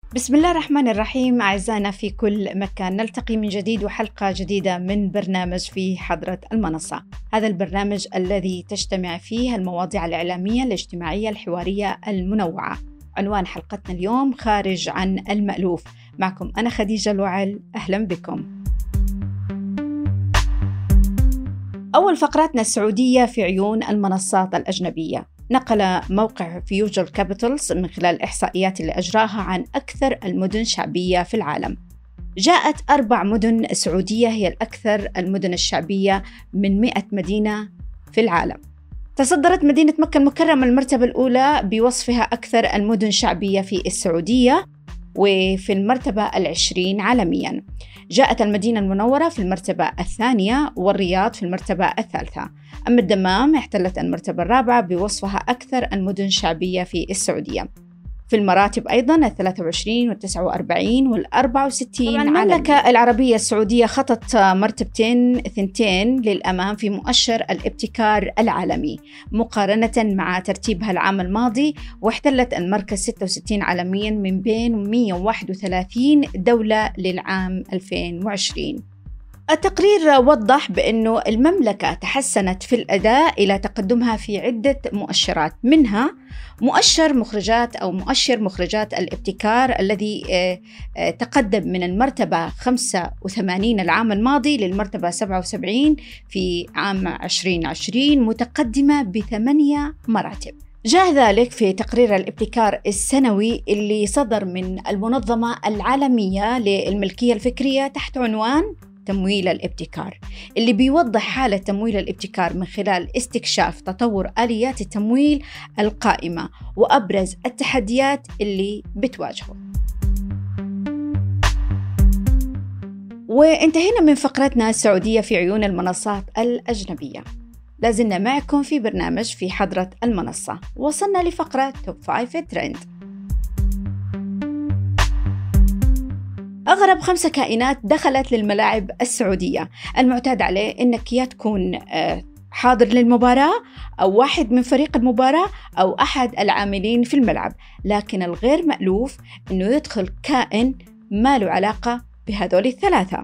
بسم الله الرحمن الرحيم. أعزائنا في كل مكان، نلتقي من جديد وحلقة جديدة من برنامج في حضرة المنصة. هذا البرنامج الذي تجتمع فيه المواضيع الإعلامية الاجتماعية الحوارية المنوعة. عنوان حلقتنا اليوم خارج عن المألوف. معكم أنا خديجة الوعل، أهلا بكم. أول فقراتنا السعودية في عيون المنصات الأجنبية. نقل موقع فيوجر كابيتالز من خلال الإحصائيات اللي أجراها عن أكثر المدن شعبية في العالم. جاءت 4 مدن سعودية هي الأكثر المدن الشعبية من 100 مدينة في العالم. تصدرت مدينة مكة المكرمة المرتبة الأولى بوصفها أكثر المدن شعبية في السعودية، وفي المرتبة 20 عالمياً. جاءت المدينة المنورة في المرتبة الثانية، والرياض في المرتبة الثالثة. أما الدمام احتلت المرتبة الرابعة بوصفها أكثر المدن شعبية في السعودية. في المراتب أيضاً 23 و49 وال64. المملكة العربية السعودية خطت مرتبتين للأمام في مؤشر الابتكار العالمي مقارنة مع ترتيبها العام الماضي، واحتلت المركز 66 عالمياً من بين 131 دولة للعام 2020. التقرير وضح بأنه المملكة تحسنت في الأداء إلى تقدمها في عدة مؤشرات، منها مؤشر مخرجات الابتكار الذي تقدم من المرتبة 85 العام الماضي للمرتبة 77 في عام 2020، متقدمة ب8 مراتب. جاء ذلك في تقرير الابتكار السنوي اللي صدر من المنظمة العالمية للملكية الفكرية تحت عنوان تمويل الابتكار، اللي بيوضح حالة تمويل الابتكار من خلال استكشاف تطور آليات التمويل القائمة وأبرز التحديات اللي بتواجهه. وانتهينا من فقرتنا السعودية في عيون المنصات الأجنبية. لازلنا معكم في برنامج في حضرة المنصة. وصلنا لفقرة توب 5 ترند. أغرب 5 كائنات دخلت للملاعب السعودية. المعتاد عليه إنك يا تكون حاضر للمباراة، أو واحد من فريق المباراة، أو أحد العاملين في الملعب، لكن الغير مألوف إنه يدخل كائن ما له علاقة بهذول الثلاثة.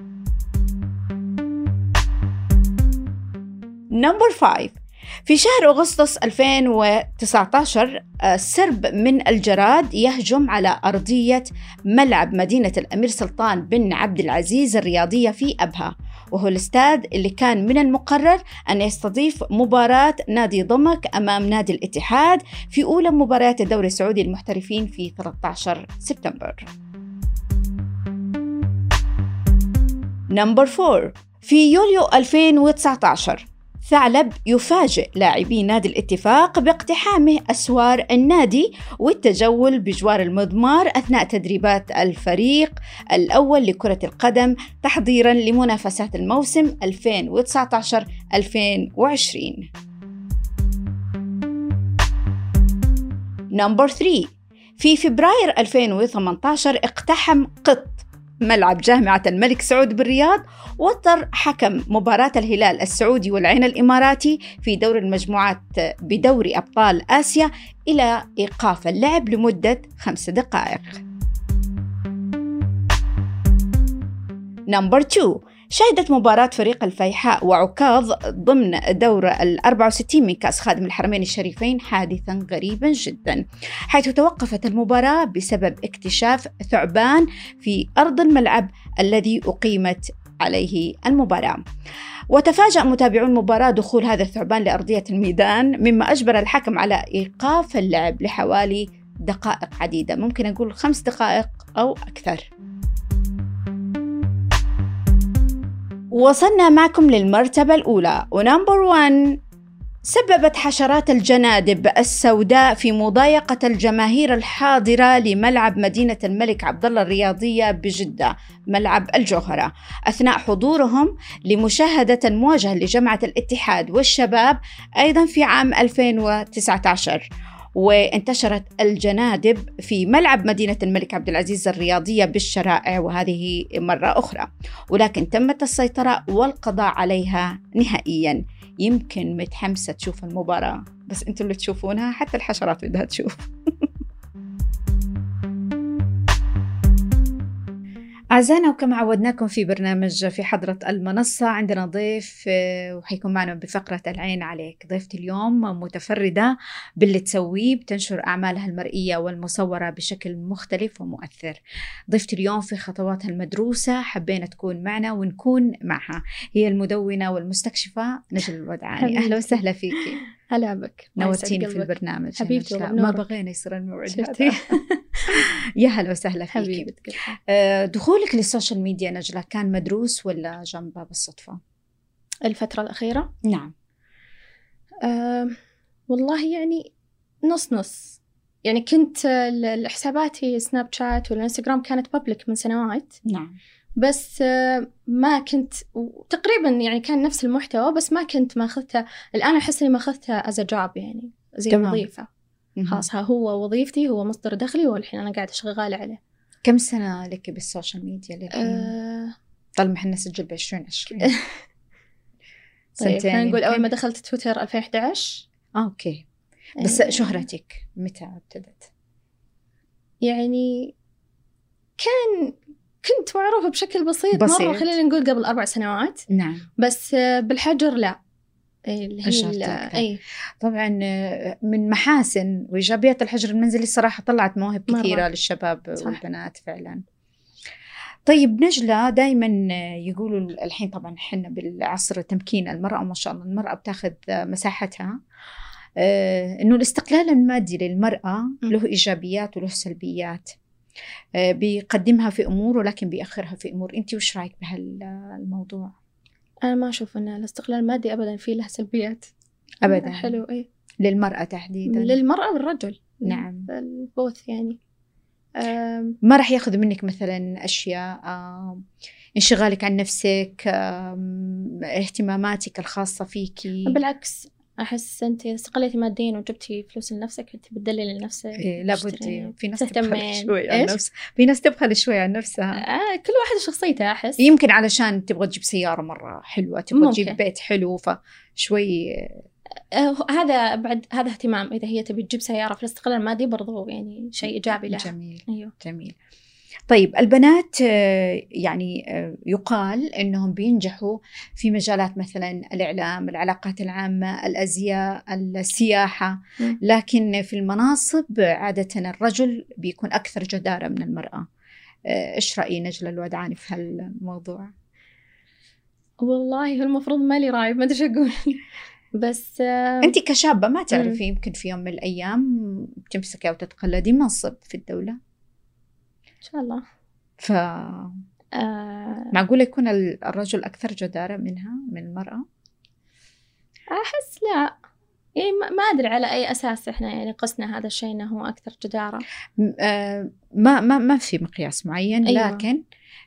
نمبر 5. في شهر أغسطس 2019 سرب من الجراد يهجم على أرضية ملعب مدينة الأمير سلطان بن عبد العزيز الرياضية في أبها، وهو الاستاد اللي كان من المقرر أن يستضيف مباراة نادي ضمك أمام نادي الاتحاد في أولى مباريات الدوري السعودي المحترفين في 13 سبتمبر. نمبر 4. في يوليو 2019 ثعلب يفاجئ لاعبي نادي الاتفاق باقتحامه أسوار النادي والتجول بجوار المضمار أثناء تدريبات الفريق الأول لكرة القدم تحضيراً لمنافسات الموسم 2019-2020. نمبر 3. في فبراير 2018 اقتحم قط ملعب جامعة الملك سعود بالرياض، واضطر حكم مباراة الهلال السعودي والعين الإماراتي في دور المجموعات بدوري أبطال آسيا إلى إيقاف اللعب لمدة 5 دقائق. نمبر 2. شهدت مباراة فريق الفيحاء وعكاظ ضمن دور 64 من كأس خادم الحرمين الشريفين حادثاً غريباً جداً، حيث توقفت المباراة بسبب اكتشاف ثعبان في أرض الملعب الذي أقيمت عليه المباراة. وتفاجأ متابعو المباراة دخول هذا الثعبان لأرضية الميدان، مما أجبر الحكم على إيقاف اللعب لحوالي دقائق عديدة، ممكن أقول 5 دقائق أو أكثر. وصلنا معكم للمرتبة الأولى. ونمبر 1. سببت حشرات الجنادب السوداء في مضايقة الجماهير الحاضرة لملعب مدينة الملك عبدالله الرياضية بجدة ملعب الجوهرة أثناء حضورهم لمشاهدة المواجهة لجامعة الاتحاد والشباب أيضا في عام 2019. وانتشرت الجنادب في ملعب مدينة الملك عبد العزيز الرياضية بالشرائع، وهذه مرة أخرى، ولكن تمت السيطرة والقضاء عليها نهائياً. يمكن متحمسة تشوف المباراة، بس أنتوا اللي تشوفونها، حتى الحشرات بدها تشوف. أعزائنا، وكما عودناكم في برنامج في حضرة المنصة عندنا ضيف وحيكون معنا بفقرة العين عليك. ضيفتي اليوم متفردة باللي تسويه، بتنشر أعمالها المرئية والمصورة بشكل مختلف ومؤثر. ضيفتي اليوم في خطواتها المدروسة حبينا تكون معنا ونكون معها، هي المدونة والمستكشفة نجلة الودعاني. أهلا وسهلا فيكي. هلا بك، نورتيني في البرنامج حبيبتي. ما بغينا يصير الموعد هذه. يا هلا وسهلا فيكي حبيبتك. دخولك للسوشيال ميديا نجلة كان مدروس ولا جنبه بالصدفة؟ الفترة الأخيرة؟ نعم. والله يعني نص نص. يعني كنت حساباتي سناب شات والإنستغرام كانت بابليك من سنوات. نعم. بس ما كنت تقريبا يعني كان نفس المحتوى، بس ما كنت ماخذته. الآن أحس إني ماخذته as a job، يعني زي وظيفة. خلاص هو وظيفتي، هو مصدر دخلي، والحين أنا قاعدة شغالة عليه. كم سنة لك بالسوشيال ميديا للحين؟ طالما احنا نسجل ب2020. طيب خلينا نقول أول ما دخلت تويتر 2011. أوكي. بس شهرتك متى ابتدت؟ يعني كنت معروفة بشكل بسيط. مرة خلينا نقول قبل 4 سنوات. نعم. بس بالحجر لا. أي. طبعا من محاسن وإيجابيات الحجر المنزلي الصراحة طلعت مواهب كثيرة للشباب والبنات فعلا. طيب نجلة، دايما يقولوا الحين طبعا حنا بالعصر تمكين المرأة، ما شاء الله المرأة بتاخذ مساحتها، إنه الاستقلال المادي للمرأة له إيجابيات وله سلبيات. بيقدمها في أمور ولكن بيأخرها في أمور. أنت وش رأيك بهالموضوع؟ أنا ما أشوف أن الاستقلال المادي أبدا فيه له سلبيات أبدا. حلو. إيه للمرأة تحديدا؟ للمرأة والرجل. نعم. البوث يعني. ما راح ياخذ منك مثلا أشياء، انشغالك عن نفسك، اهتماماتك الخاصة فيكي. بالعكس، أحس أنت استقلتي ماديا وجبتي فلوس لنفسك، أنت بتدللي لنفسك. إيه لابد. في ناس تبخل شوي عن نفسها، في ناس تبخل شوي عن نفسها. كل واحد شخصيته. أحس يمكن علشان تبغى تجيب سيارة مرة حلوة، تبغى تجيب بيت حلو، فشوي هذا بعد هذا اهتمام. إذا هي تبي تجيب سيارة في الاستقلال المادي برضو يعني شيء إيجابي لها. جميل. أيوه. جميل. طيب البنات يعني يقال إنهم بينجحوا في مجالات مثلا الإعلام، العلاقات العامة، الأزياء، السياحة، لكن في المناصب عادة الرجل بيكون أكثر جدارة من المرأة. إيش رأي نجلة الودعاني في هالموضوع؟ والله المفروض ما لي رأي، ما أدري أقول. بس أنت كشابة ما تعرفي، يمكن في يوم من الأيام تمسكي أو تتقلدي منصب في الدولة إن شاء الله. معقولة يكون الرجل أكثر جدارة منها من المرأة؟ أحس لا، يعني ما أدري على أي أساس إحنا يعني قسنا هذا الشيء إنه هو أكثر جدارة. ما في مقياس معين. أيوة. لكن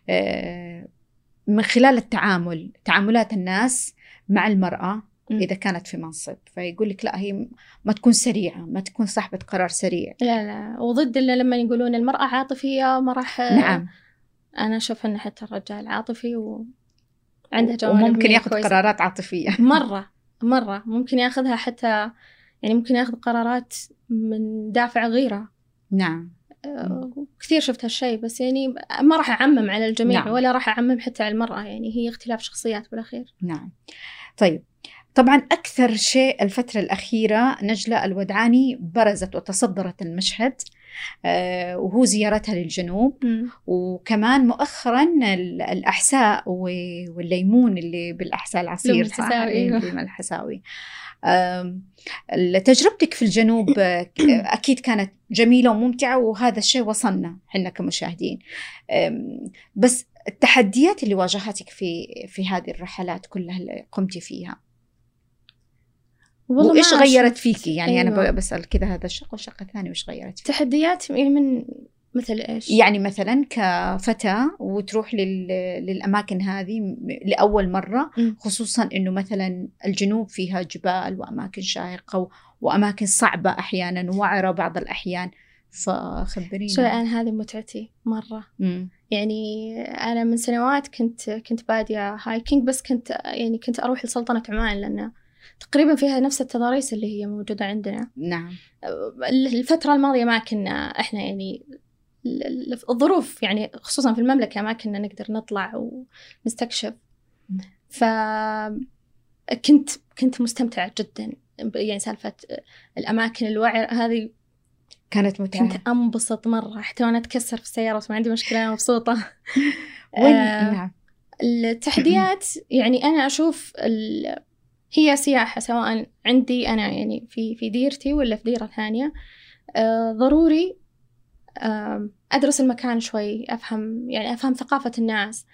من خلال تعاملات الناس مع المرأة إذا كانت في منصب، فيقول لك لا، هي ما تكون سريعة، ما تكون صاحبة قرار سريع. لا، وضد اللي لما يقولون المرأة عاطفية ما راح. نعم. أنا أشوف أن حتى الرجال عاطفي وعنده جوانب وممكن يأخذ قرارات عاطفية. مرة ممكن يأخذها، حتى يعني ممكن يأخذ قرارات من دافع غيرة. نعم. كثير شفت هالشيء، بس يعني ما راح أعمم على الجميع. نعم. ولا راح أعمم حتى على المرأة، يعني هي اختلاف شخصيات بالأخير. نعم. طيب طبعا أكثر شيء الفترة الأخيرة نجلة الودعاني برزت وتصدرت المشهد، وهو زيارتها للجنوب. وكمان مؤخرا الأحساء والليمون اللي بالأحساء العصير، صح؟ الحساوي. تجربتك في الجنوب أكيد كانت جميلة وممتعة، وهذا الشيء وصلنا حنا كمشاهدين. بس التحديات اللي واجهتك في هذه الرحلات كلها اللي قمتي فيها، وإيش غيرت فيكي؟ يعني أيوة. أنا بسأل كذا، هذا الشق والشق الثاني وإيش غيرت فيك؟ تحديات من مثل إيش؟ يعني مثلا كفتاة وتروح للأماكن هذه لأول مرة، خصوصا إنه مثلا الجنوب فيها جبال وأماكن شاهقة وأماكن صعبة أحيانا ووعرة بعض الأحيان، فخبريني. شو أنا هذه متعتي مرة. يعني أنا من سنوات كنت بادية هايكينج، بس كنت أروح لسلطنة عمان، لأن تقريبا فيها نفس التضاريس اللي هي موجودة عندنا. نعم. الفترة الماضية ما كنا إحنا يعني الظروف يعني خصوصا في المملكة ما كنا نقدر نطلع ونستكشف. كنت مستمتعة جدا يعني سالفة الأماكن الوعرة هذه كانت متعة. كنت أنبسط مرة حتى وأنا أتكسر في السيارة ما عندي مشكلة، أنا مبسوطة. نعم. التحديات يعني أنا أشوف هي سياحة سواء عندي أنا يعني في ديرتي ولا في ديرة ثانية، ضروري أدرس المكان شوي، أفهم ثقافة الناس،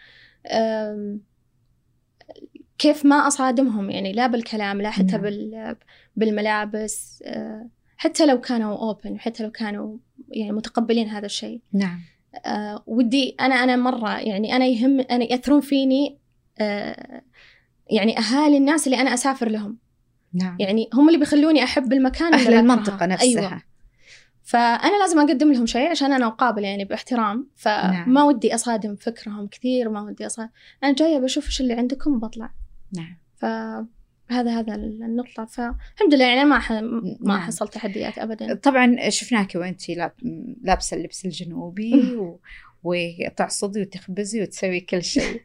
كيف ما أصادمهم يعني لا بالكلام لا حتى بالملابس، حتى لو كانوا أوبن، حتى لو كانوا يعني متقبلين هذا الشيء. نعم. ودي أنا مرة يعني أنا يأثرون فيني يعني أهالي الناس اللي أنا أسافر لهم. نعم. يعني هم اللي بيخلوني أحب المكان، أهل المنطقة نفسها. أيوة. فأنا لازم أقدم لهم شيء عشان أنا أقابل يعني باحترام، فما ودي أصادم فكرهم كثير، ما ودي أنا جاية بشوف إيش اللي عندكم وبطلع. نعم. هذا النقطة. فالحمد لله يعني ما حصلت تحديات أبدا. طبعا شفناك وأنتي لابسة اللبس الجنوبي وتعصدي وتخبزي وتسوي كل شيء.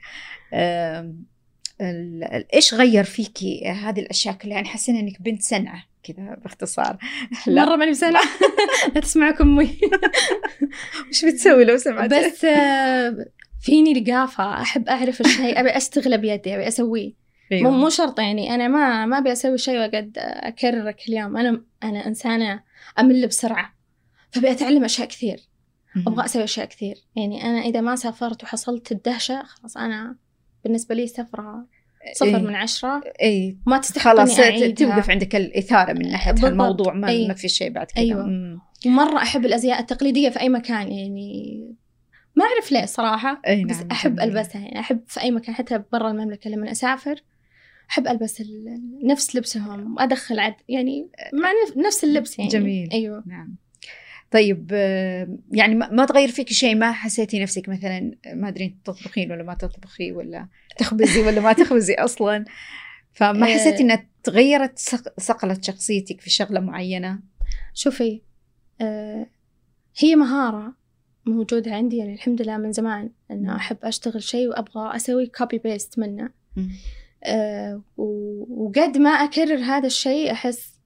إيش غير فيكي هذه الأشياء كلها؟ يعني حسينا إنك بنت صنعة كذا باختصار. مرة ماني بصنعة. لا تسمعك أمي. وش بتسوي لو سمعت؟ بس فيني لقافة، أحب أعرف الشيء، أبي أستغله بيدي، أبي أسويه. أيوة. مو شرط يعني أنا ما أبي أسوي شيء وقد أكرر كل يوم. أنا إنسانة أمل بسرعة، فبي أتعلم أشياء كثير، أبغى أسوي أشياء كثير. يعني أنا إذا ما سافرت وحصلت الدهشة خلاص، أنا بالنسبة لي سفرة 0 من 10. ما تستحق إني أعيدها. توقف عندك الإثارة من ناحية الموضوع، ما في شيء بعد كذا. أيوة. ومرة أحب الأزياء التقليدية في أي مكان، يعني ما أعرف ليه صراحة. نعم. بس أحب ألبسها، يعني أحب في أي مكان حتى برا المملكة لما أسافر أحب ألبس نفس لبسهم وأدخل يعني مع نفس اللبس يعني. جميل. أيوة. نعم. طيب يعني ما تغير فيك شيء؟ ما حسيتي نفسك مثلا ما أدري تطبخين ولا ما تطبخي، ولا تخبزي ولا ما تخبزي أصلا؟ فما حسيتي إنها تغيرت صقلت شخصيتك في شغلة معينة؟ شوفي، هي مهارة موجودة عندي يعني الحمد لله من زمان، إنه أحب أشتغل شيء وأبغى أسوي copy paste منه. وقد ما أكرر هذا الشيء أحس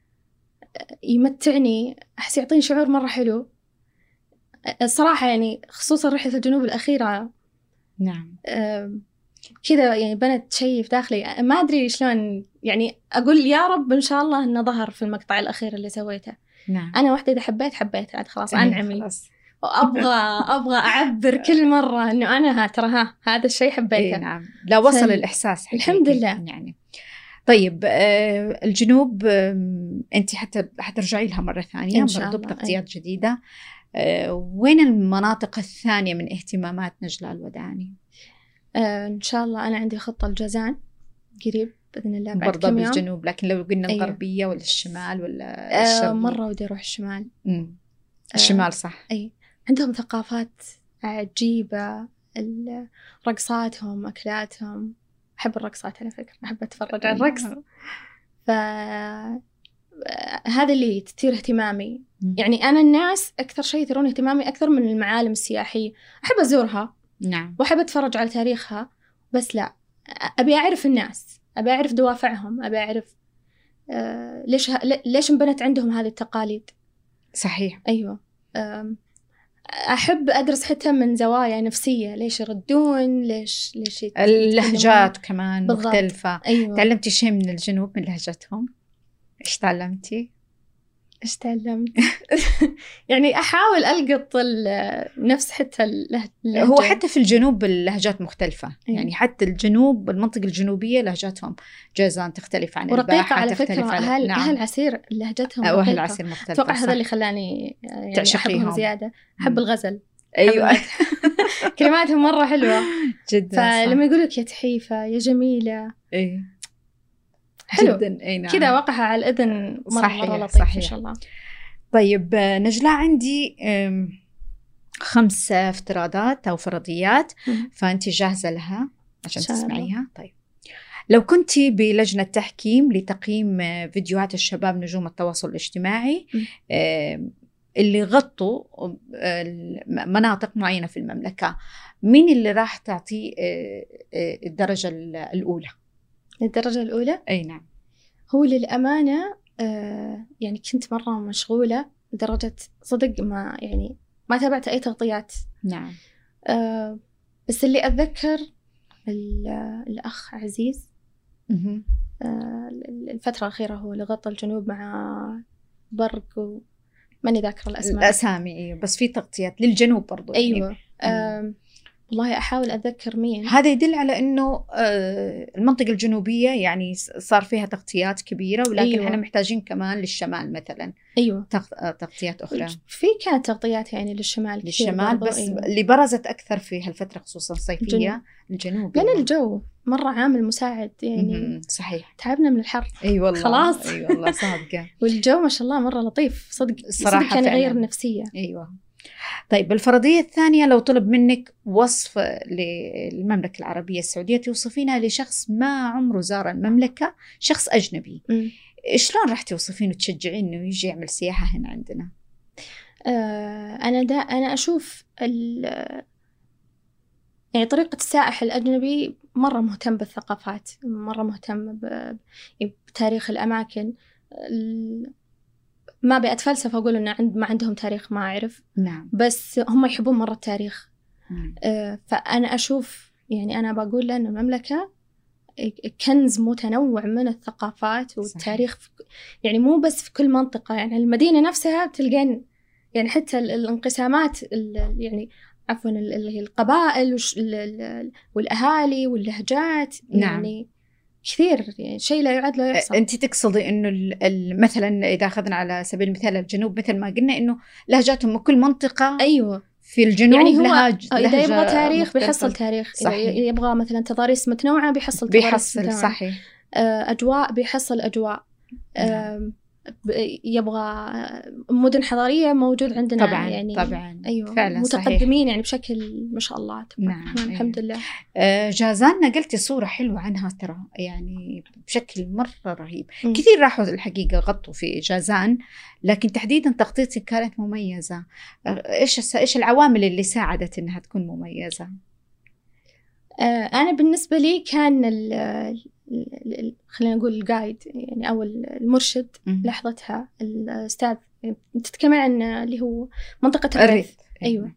يمتعني، أحس يعطيني شعور مرة حلو الصراحة. يعني خصوصا رحلة الجنوب الأخيرة. نعم. كذا يعني بنت شيء في داخلي، ما أدري شلون يعني أقول يا رب إن شاء الله إنه ظهر في المقطع الأخير اللي سويته. نعم. أنا واحدة إذا حبيت عاد خلاص أنعمي. وأبغى أعبر كل مرة إنه أنا ترى هذا الشيء حبيته. نعم. لا وصل الإحساس حقيقي. الحمد لله يعني. طيب الجنوب أنت حترجعي لها مرة ثانية برضو بتغطيات جديدة. وين المناطق الثانية من اهتمامات نجلاء الوداني؟ إن شاء الله أنا عندي خطة الجازان قريب بإذن الله بعد برضه كم يوم. بالجنوب، لكن لو قلنا الغربية ولا الشمال ولا الشرق؟ مرة ودي أروح الشمال. الشمال صح. أي عندهم ثقافات عجيبة، رقصاتهم، أكلاتهم. أحب الرقصات على فكرة، أحب أتفرج على الرقص. هذا اللي تثير اهتمامي. يعني أنا الناس أكثر شيء يثيرون اهتمامي أكثر من المعالم السياحية. أحب أزورها. نعم. وأحب أتفرج على تاريخها، بس لا أبي أعرف الناس، أبي أعرف دوافعهم، أبي أعرف ليش انبنت عندهم هذه التقاليد. صحيح. أيوة. أحب أدرس حتى من زوايا نفسية، ليش يردون، ليش اللهجات كمان بالضبط. مختلفة. أيوة. تعلمتي شيء من الجنوب من لهجتهم؟ إيش تعلمتي؟ يعني أحاول ألقط نفس حتى اللهجة. هو حتى في الجنوب اللهجات مختلفة. يعني حتى الجنوب المنطقة الجنوبية لهجتهم جازان تختلف عن ورقيقة على فكرة. أهل عسير لهجتهم رقيقة. أهل عسير مختلفة. أتوقع هذا اللي خلاني يعني أحبهم زيادة. أحب الغزل. أيوة. كلماتهم مرة حلوة جدا. فلما يقولك يا تحيفة يا جميلة حلو جدا. كذا وقعها على الأذن مرة لطيف. صحيح. إن شاء الله. طيب نجلاء، عندي 5 افتراضات أو فرضيات، فأنت جاهزة لها عشان تسمعيها؟ طيب، لو كنتي بلجنة تحكيم لتقييم فيديوهات الشباب نجوم التواصل الاجتماعي، اللي غطوا مناطق معينة في المملكة، مين اللي راح تعطيه الدرجة الأولى؟ الدرجة الأولى؟ أي نعم. هو للأمانة يعني كنت مرة مشغولة لدرجة صدق ما تابعت أي تغطيات. نعم. بس اللي أتذكر الأخ عزيز الفترة الأخيرة هو اللي غطى الجنوب مع برق ماني ذاكرة الأسامي. أيوة، بس في تغطيات للجنوب برضو. أيوة. والله أحاول أتذكر مين. هذا يدل على أنه المنطقة الجنوبية يعني صار فيها تغطيات كبيرة، ولكن أيوة. احنا محتاجين كمان للشمال مثلا. أيوة. تغطيات أخرى. في كانت تغطيات يعني للشمال بس أيوة. اللي برزت أكثر في هالفترة خصوصا الصيفية الجنوب، لأن الجو مرة عامل مساعد يعني. صحيح. تعبنا من الحر. أي والله. خلاص. أي والله صادقة. والجو ما شاء الله مرة لطيف صدق كان يغير النفسية. أيوة. طيب الفرضية الثانية، لو طلب منك وصف للمملكة العربية السعودية توصفينها لشخص ما عمره زار المملكة، شخص أجنبي، شلون راح توصفينه وتشجعين إنه يجي يعمل سياحة هنا عندنا؟ أنا أشوف يعني طريقة السائح الأجنبي مرة مهتم بالثقافات، مرة مهتم بتاريخ الأماكن. ما بأتفلسف أقول إن ما عندهم تاريخ، ما أعرف. نعم. بس هم يحبون مرة التاريخ. فأنا أشوف يعني أنا بقول لأن المملكة كنز متنوع من الثقافات والتاريخ. يعني مو بس في كل منطقة، يعني المدينة نفسها تلقين يعني حتى الانقسامات يعني عفوا القبائل والأهالي واللهجات. نعم. يعني كثير يعني شيء لا يعد لا يحصى. أنت تقصدي إنه مثلا إذا أخذنا على سبيل المثال الجنوب، مثل ما قلنا إنه لهجاتهم من كل منطقة. أيوة. في الجنوب يعني هو إذا يبغى تاريخ بيحصل تاريخ. صحيح. إذا يبغى مثلا تضاريس متنوعة بيحصل تضاريس متنوعة. صحيح. أجواء بيحصل أجواء. يبغى مدن حضارية موجود عندنا طبعا. يعني طبعا. أيوة. فعلا متقدمين صحيح. يعني بشكل ما شاء الله. نعم. الحمد لله. جازان نقلتي صورة حلوة عنها ترى، يعني بشكل مرة رهيب. كثير راحوا الحقيقة غطوا في جازان، لكن تحديدا تغطيتي كانت مميزة. إيش العوامل اللي ساعدت إنها تكون مميزة؟ أنا بالنسبة لي كان خلينا نقول الجايد يعني أو المرشد لحظتها الأستاذ. تتكلم عن اللي هو منطقة الريث. أيوة.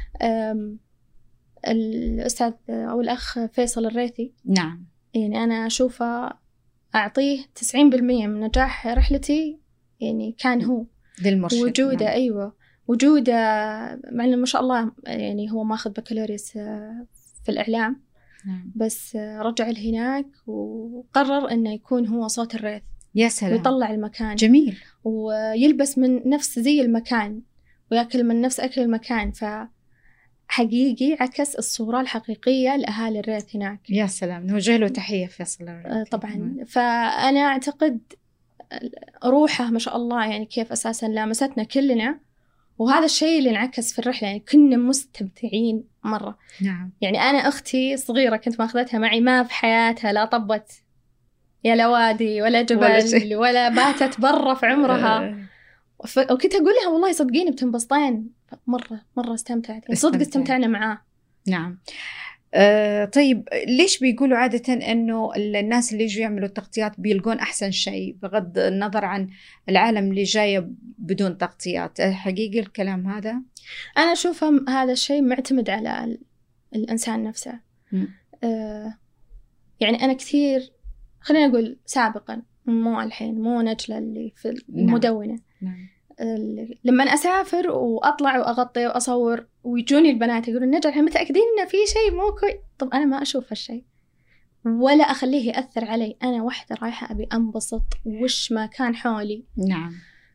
الأستاذ أو الأخ فيصل الريثي. نعم. يعني أنا أشوفه أعطيه 90% من نجاح رحلتي، يعني كان هو للمرشد. وجوده. نعم. أيوة وجوده مع إنه ما شاء الله يعني هو ماخذ بكالوريوس في الإعلام. نعم. بس رجع لهناك وقرر إنه يكون هو صوت الريث. يا سلام. ويطلع المكان. جميل. ويلبس من نفس زي المكان ويأكل من نفس أكل المكان، فحقيقي عكس الصورة الحقيقية لأهالي الريث هناك. يا سلام، نوجه له تحية فيصل. طبعا. فأنا أعتقد روحه ما شاء الله يعني كيف أساسا لامستنا كلنا، وهذا الشيء اللي انعكس في الرحلة. يعني كنا مستمتعين مرة. نعم. يعني أنا أختي صغيرة كنت ماخذتها معي، ما في حياتها لا طبت يا لوادي ولا جبل ولا باتت برا في عمرها. وكنت أقول لها والله صدقيني بتنبسطين. مرة استمتعت يعني صدق استمتعنا معاه. نعم. طيب ليش بيقولوا عادة أنه الناس اللي يجوا يعملوا تغطيات بيلقون أحسن شيء بغض النظر عن العالم اللي جاية بدون تغطيات؟ حقيقي الكلام هذا؟ أنا أشوف هذا الشيء معتمد على الإنسان نفسه. يعني أنا كثير خلينا نقول سابقا، مو الحين، مو نجلة اللي في المدونة. نعم. لما أنا أسافر وأطلع وأغطي وأصور ويجوني البنات يقولون نجلة إحنا متأكدين إن في شيء مو كويس. طب أنا ما أشوف هالشيء ولا أخليه يأثر علي. أنا واحدة رايحة أبي أنبسط وش ما كان حولي. نعم.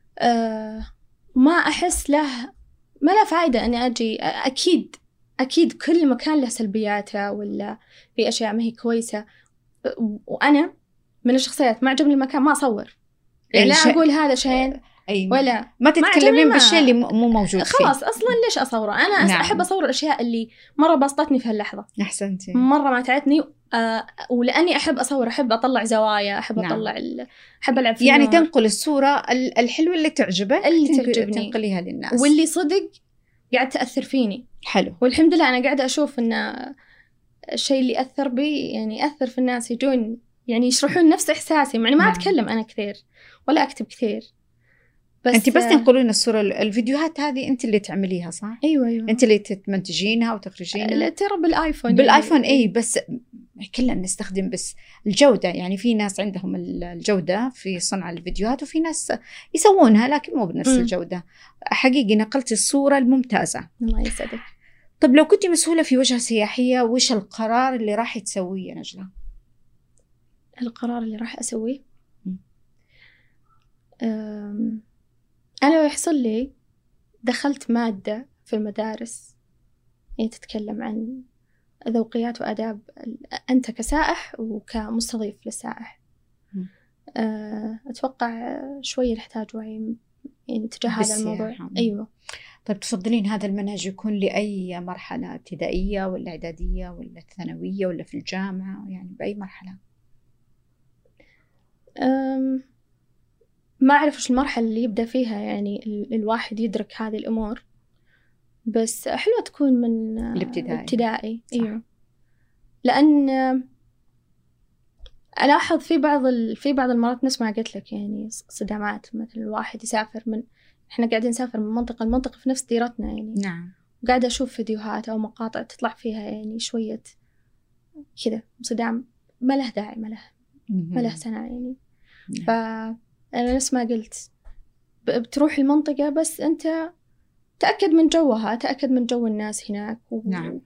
ما أحس ما له فائدة أني أجي. أكيد كل مكان له سلبياته ولا في أشياء ما هي كويسة، وأنا من الشخصيات ما عجبني المكان ما أصور. يعني لا أقول هذا شيء ولا ما تتكلمين بالشيء اللي مو موجود فيه. خلاص أصلا ليش أصوره؟ أنا أحب أصور الأشياء اللي مرة بسطتني في هاللحظة. أحسنتي. مرة ما تعبتني. ولأني أحب أصور، أحب أطلع زوايا، أحب أطلع أحب ألعب يعني تنقل الصورة الحلوة اللي تعجبك، اللي تعجبني، تنقليها للناس، واللي صدق قاعد تأثر فيني. حلو. والحمد لله أنا قاعدة أشوف إن الشيء اللي أثر بي يعني أثر في الناس، يجون يعني يشرحون نفس إحساسي، يعني ما أتكلم أنا كثير ولا أكتب كثير، بس أنت بس تنقلين الصورة. الفيديوهات هذه أنت اللي تعمليها صح؟ أيوة. أنت اللي تمنتجينها وتخرجينها. ترى بالآيفون. بالآيفون أي، بس كلنا نستخدم بس الجودة. يعني في ناس عندهم الجودة في صنع الفيديوهات، وفي ناس يسوونها لكن مو بنفس الجودة. حقيقي نقلتي الصورة الممتازة. الله يسعدك. طب لو كنت مسؤولة في وجهة سياحية، وش القرار اللي راح تسويه يا نجلة؟ القرار اللي راح أسويه أنا لو يحصل لي دخلت مادة في المدارس يعني تتكلم عن ذوقيات وآداب أنت كسائح وكمستضيف للسائح، أتوقع شوية نحتاج وعي يعني تجاه هذا الموضوع. أيوة. طيب تفضلين هذا المنهج يكون لأي مرحلة، ابتدائية ولا إعدادية ولا ثانوية ولا في الجامعة، يعني بأي مرحلة؟ ما أعرف إيش المرحلة اللي يبدأ فيها يعني الواحد يدرك هذه الأمور، بس حلوة تكون من الابتدائي. أيوة. لأن ألاحظ في بعض المرات نسمع قلت لك يعني صدامات، مثل الواحد يسافر إحنا قاعدين نسافر من منطقة لمنطقة في نفس ديرتنا يعني. نعم. وقاعدة أشوف فيديوهات أو مقاطع تطلع فيها يعني شوية كذا صدام ما له داعي، ما له سنة يعني. فأنا نفس ما قلت بتروح المنطقة، بس أنت تأكد من جوها، تأكد من جو الناس هناك. نعم.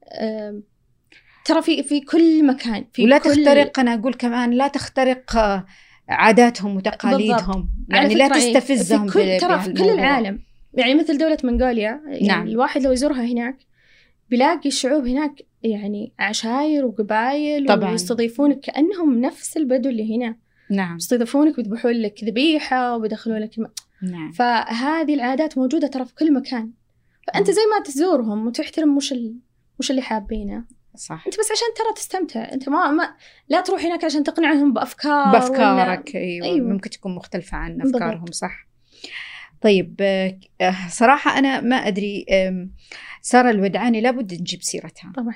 ترى في كل مكان ولا تخترق. أنا أقول كمان لا تخترق عاداتهم وتقاليدهم. يعني لا تستفزهم. ترى في كل العالم يعني مثل دولة منغوليا يعني. نعم. الواحد لو يزورها هناك بيلاقي الشعوب هناك يعني عشاير وقبائل طبعاً. ويستضيفونك كأنهم نفس البدو اللي هنا. نعم. يستضيفونك ويذبحون لك ذبيحة وبيدخلون لك نعم. فهذه العادات موجودة ترى في كل مكان. فأنت زي ما تزورهم وتحترم وش اللي حابينه. صح. أنت بس عشان ترى تستمتع. أنت ما لا تروح هناك عشان تقنعهم بأفكارك. أيوة. ممكن تكون مختلفة عن أفكارهم. بالضبط. صح. طيب صراحة أنا ما أدري، سارة الودعاني لابد نجيب سيرتها طبعا.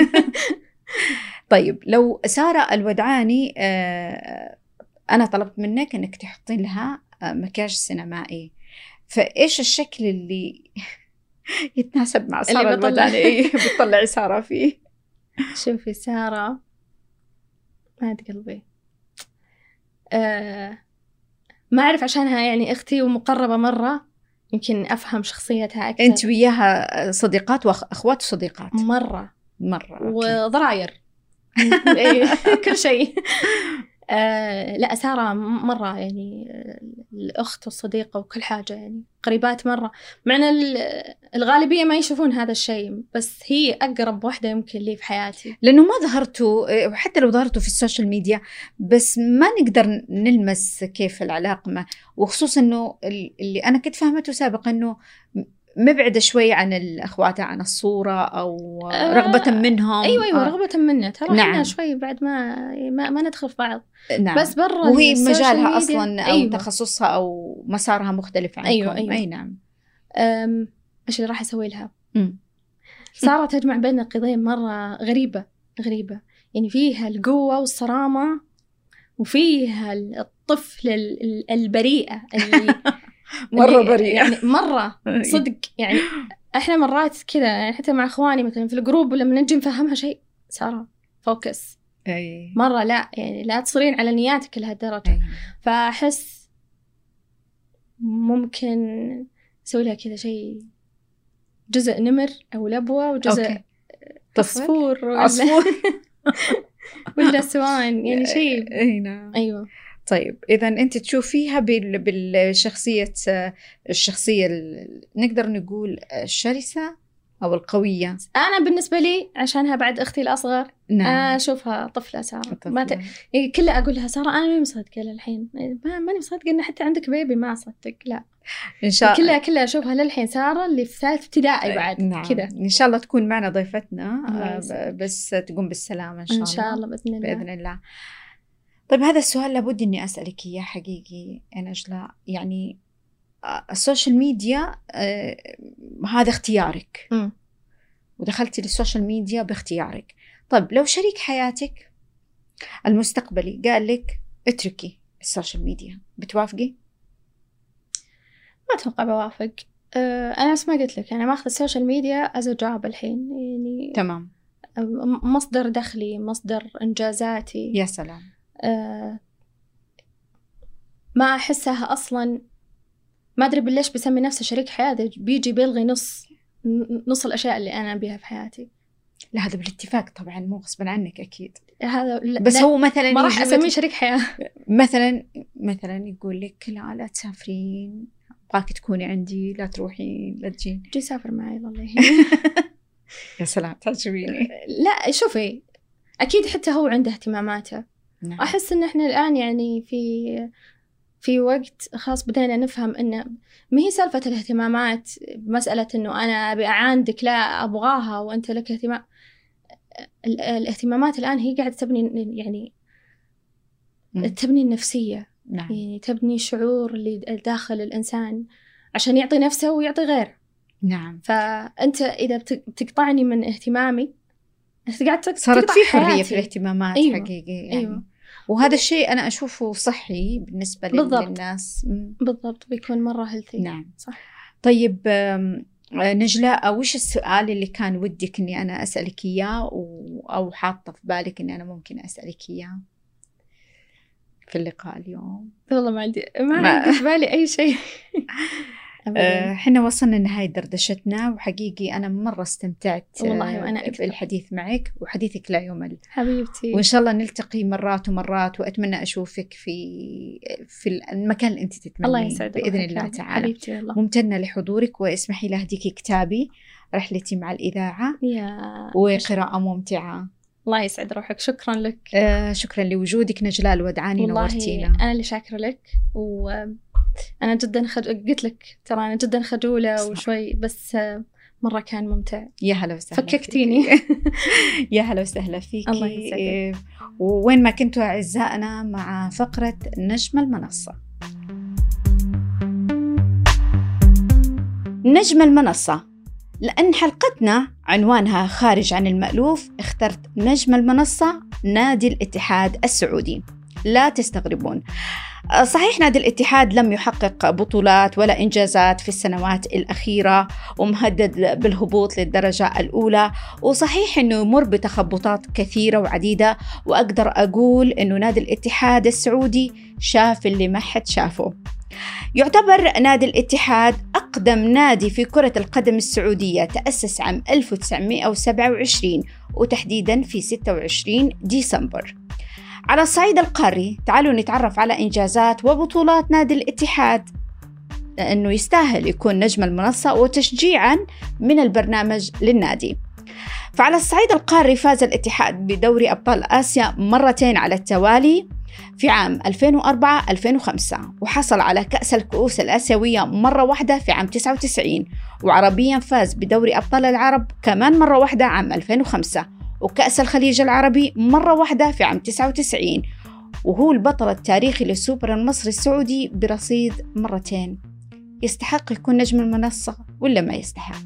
طيب لو سارة الودعاني أنا طلبت منك أنك تحطين لها مكياج سينمائي، فإيش الشكل اللي يتناسب مع سارة الودعاني بتطلعي سارة فيه؟ شوفي سارة ما قلبي ما أعرف، عشانها يعني أختي ومقربة مرة، يمكن أفهم شخصيتها أكثر. أنت وياها صديقات وأخوات وصديقات؟ مرة وضراير. كل شيء. لا سارة مرة يعني الأخت والصديقة وكل حاجة يعني قريبات مرة، معنا الغالبية ما يشوفون هذا الشيء، بس هي أقرب واحدة يمكن لي في حياتي، لأنه ما ظهرتوا، وحتى لو ظهرتوا في السوشيال ميديا بس ما نقدر نلمس كيف العلاقة وخصوصا أنه اللي أنا كنت فهمته سابقا أنه مبعدة شوي عن الأخوات عن الصورة أو رغبة منهم. أيوة رغبة منا ترى. نعم. إحنا شوي بعد ما ندخل في بعض. نعم. بس برا وهي مجالها أصلا أو أيوة. تخصصها أو مسارها مختلف عنكم. أيوة. أي نعم. إيش اللي راح أسوي لها؟ سارة تجمع بين قضية مرة غريبة يعني فيها القوة والصرامة وفيها الطفل البريئة اللي مرة بريئة يعني مرة صدق. يعني احنا مرات كذا يعني حتى مع اخواني مثلا في الجروب لما نجي نفهمها شيء، سارة فوكس. مرة لا يعني لا تصيرين على نياتك لهالدرجة. فأحس ممكن أسوي لها كذا شيء، جزء نمر أو لبوة وجزء عصفور ولا سوان يعني شيء. أيوة. طيب إذا أنت تشوفيها بالشخصية نقدر نقول الشرسة أو القوية؟ أنا بالنسبة لي عشانها بعد أختي الأصغر، نعم. أنا أشوفها طفلة سارة. كلها أقول لها سارة أنا ماني مصدقة للحين، ماني مصدقة إن حتى عندك بيبي، ما أصدق. لا إن شاء الله كلها أشوفها للحين سارة اللي في ثالث ابتدائي بعد. نعم. كذا إن شاء الله تكون معنا ضيفتنا بس تقوم بالسلامة إن شاء الله. إن شاء الله بإذن الله. طيب هذا السؤال لابد إني أسألك إياه حقيقي يا نجلاء. يعني السوشيال ميديا هذا اختيارك ودخلتي للسوشيال ميديا باختيارك. طيب لو شريك حياتك المستقبلي قال لك اتركي السوشيال ميديا، بتوافقي؟ ما أتوقع بوافق. أنا بس ما قلت لك أنا ما أخذ السوشيال ميديا as a job الحين، يعني تمام، مصدر دخلي، مصدر إنجازاتي. يا سلام. ما أحسها أصلاً، ما أدري ليش بسمي نفسه شريك حياتي، بيجي بيلغي نص الأشياء اللي أنا أبيها في حياتي. لا هذا بالاتفاق طبعا، مو غصبا عنك أكيد. هذا بس هو مثلا ما راح أسميه شريك حياة. مثلا يقول لك لا تسافرين، أبغاك تكوني عندي، لا تروحين لا تجين. جي سافر معي والله. يا سلام تعجبيني. لا شوفي، أكيد حتى هو عنده اهتماماته. نعم. أحس إن إحنا الآن يعني في وقت خاص بدينا نفهم إنه ما هي سالفة الاهتمامات، مسألة إنه أنا أبي أعاندك، لا أبغاها وأنت لك اهتمام. الاهتمامات الآن هي قاعدة تبني، يعني تبني النفسية. نعم. يعني تبني شعور اللي داخل الإنسان عشان يعطي نفسه ويعطي غيره. نعم. فأنت إذا بتقطعني من اهتمامي، أنت قاعد صارت في حرية في الاهتمامات. أيوة. حقيقي يعني. أيوة. وهذا الشيء أنا أشوفه صحي بالنسبة للناس. بالضبط، بيكون مرة هيلثي. نعم صح. طيب نجلاء، وش السؤال اللي كان ودك إني أنا أسألك إياه أو حاطة في بالك إني أنا ممكن أسألك إياه في اللقاء اليوم؟ والله ما عندي في بالي أي شيء. حنا وصلنا لنهاية دردشتنا، وحقيقي أنا مرة استمتعت والله وأنا بالحديث معك، وحديث لا يمل حبيبتي. وإن شاء الله نلتقي مرات ومرات، وأتمنى أشوفك في المكان اللي أنت تتمنين. الله يسعدك بإذن الله تعالى. حبيبتي والله. ممتنة لحضورك، واسمحي لي أهديكي كتابي رحلتي مع الإذاعة، وقراءة ممتعة. الله يسعد روحك، شكرا لك. شكرا لوجودك نجلاء الودعاني، نورتينا. أنا اللي شاكرة لك، أنا جدا قلت لك ترى أنا جدا خجولة وشوي، بس مرة كان ممتع. يا هلا وسهلا، فككتيني. يا هلا وسهلا فيكي. الله يسعدك. وين ما كنتوا أعزائنا مع فقرة نجم المنصة. نجم المنصة، لأن حلقتنا عنوانها خارج عن المألوف، اخترت نجم المنصة نادي الاتحاد السعودي. لا تستغربون، صحيح نادي الاتحاد لم يحقق بطولات ولا إنجازات في السنوات الأخيرة، ومهدد بالهبوط للدرجة الأولى، وصحيح أنه يمر بتخبطات كثيرة وعديدة، وأقدر أقول أنه نادي الاتحاد السعودي شاف اللي ما حد شافه. يعتبر نادي الاتحاد أقدم نادي في كرة القدم السعودية، تأسس عام 1927 وتحديداً في 26 ديسمبر. على الصعيد القاري تعالوا نتعرف على إنجازات وبطولات نادي الاتحاد، لأنه يستاهل يكون نجم المنصة وتشجيعاً من البرنامج للنادي. فعلى الصعيد القاري فاز الاتحاد بدوري أبطال آسيا مرتين على التوالي في عام 2004-2005، وحصل على كأس الكؤوس الآسيوية مرة واحدة في عام 99، وعربياً فاز بدوري أبطال العرب كمان مرة واحدة عام 2005، وكأس الخليج العربي مرة واحدة في عام 99، وهو البطل التاريخي للسوبر المصري السعودي برصيد مرتين. يستحق يكون نجم المنصة ولا ما يستحق؟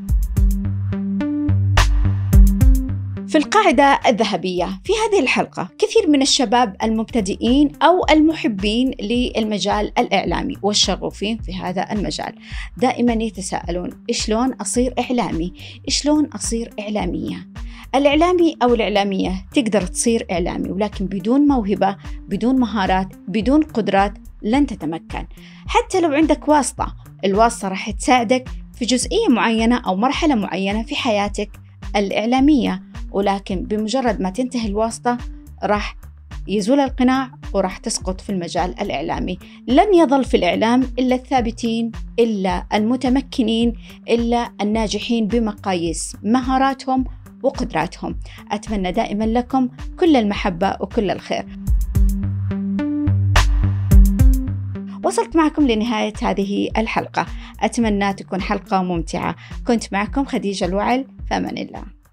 في القاعدة الذهبية في هذه الحلقة، كثير من الشباب المبتدئين أو المحبين للمجال الإعلامي والشغوفين في هذا المجال دائما يتساءلون: إشلون أصير إعلامي؟ إشلون أصير إعلامية؟ الإعلامي أو الإعلامية تقدر تصير إعلامي، ولكن بدون موهبة، بدون مهارات، بدون قدرات لن تتمكن. حتى لو عندك واسطة، الواسطة راح تساعدك في جزئية معينة أو مرحلة معينة في حياتك الإعلامية، ولكن بمجرد ما تنتهي الواسطة راح يزول القناع وراح تسقط في المجال الإعلامي. لن يظل في الإعلام إلا الثابتين، إلا المتمكنين، إلا الناجحين بمقاييس مهاراتهم وقدراتهم. أتمنى دائما لكم كل المحبة وكل الخير. وصلت معكم لنهاية هذه الحلقة، أتمنى تكون حلقة ممتعة. كنت معكم خديجة الوعل، فأمان الله.